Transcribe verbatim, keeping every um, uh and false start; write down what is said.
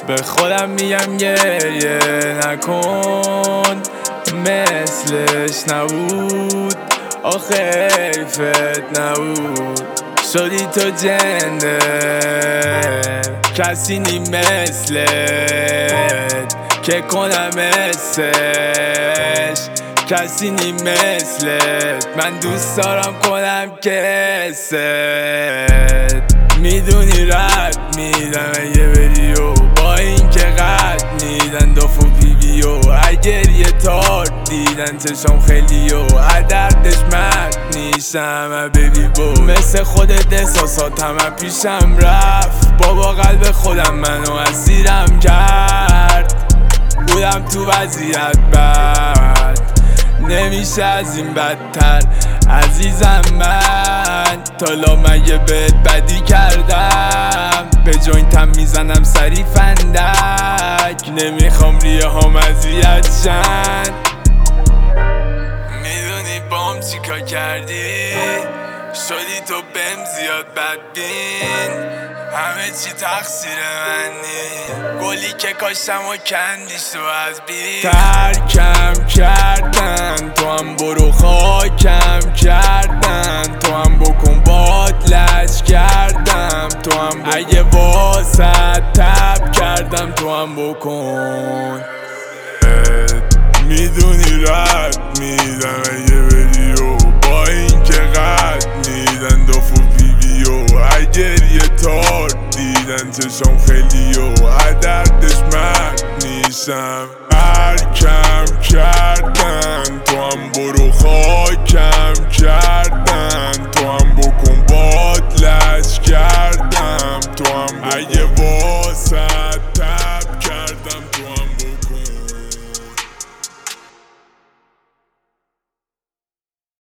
به خودم میگم گریه نکن، مثلش نبود آخه حیفت نبود. شدی تو جنده کسی نی مثلت که کنم حسش، کسی نی مثلت من دوست دارم کنم که حست. میدونی رد میدن اگه بری و با این که قد میدن داف و پیویو، اگر یه تار دیدن چشم خیلی و دردش مرد نیشم بیبی بو. مثل خودت احساسات همه پیشم رفت، بابا قلب خودم منو اسیرم کرد. بودم تو وضعیت بد، نمیشه از این بدتر عزیزم من. تالا مگه بهت بدی کردم؟ به جوینتم میزنم سری فندک، نمیخوام ریه هم اذیت شن. میدونی بام چیکار کردی؟ شدی تو بهم زیاد بدبین، همه چی تقصیر منی. گلی که کاشتم و کندیش تو از بی ترکم کردن، تو هم برو خاکم کردن، تو هم بکن باد لش کردم، تو هم اگه واسه تب کردم تو هم بکن. میدونی رد میدن اگه بری و با این که قد میدن داف و پیویو، اگر یه تار دیدن چشم خیلی و دردش مرد نیشم. ترکم کردن تو هم برو خاکم کردن، تو هم بکن باد لش کردن.